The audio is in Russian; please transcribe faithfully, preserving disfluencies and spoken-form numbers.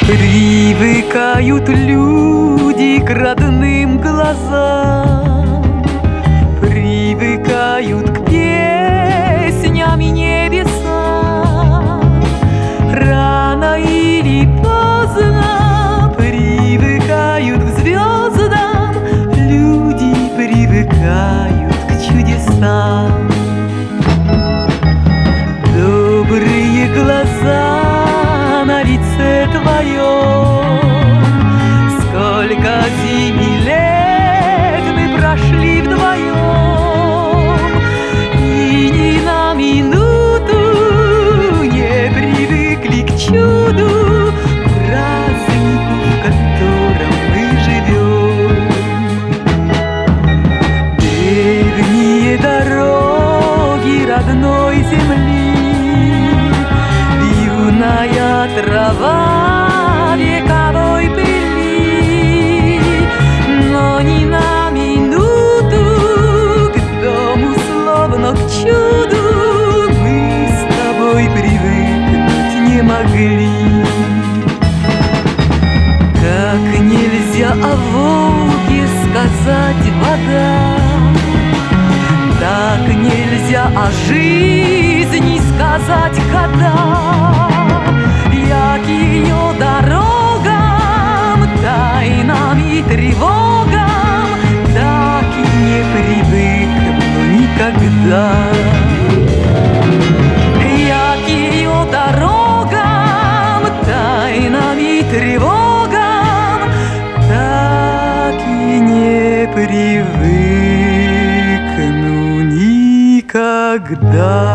Привыкают люди к родным глазам, привыкают к песням и небесам. Рано или поздно привыкают к звездам, люди привыкают к чудесам. Добрые глаза на лице твоем, сколько зими лет мы прошли вдвоем, и ни на минуту не привыкли к чуду, празднику, в котором мы живем. Древние дороги родной земли, юная трава вековой пыли, но ни на минуту к дому, словно к чуду, мы с тобой привыкнуть не могли. Как нельзя о Волге сказать вода, так нельзя о жизни сказать года. Як ее дорогам, тайнам и тревогам, так и не привыкну никогда. Як ее дорогам, тайнам и тревогам, так и не привыкну никогда.